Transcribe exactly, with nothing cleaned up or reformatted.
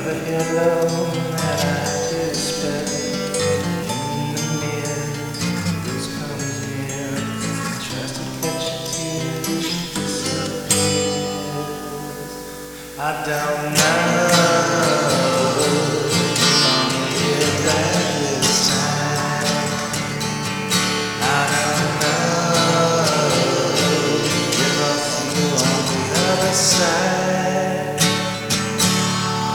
the halo that I expect in the mist. This comes near, tries to catch you till she disappears. I don't know.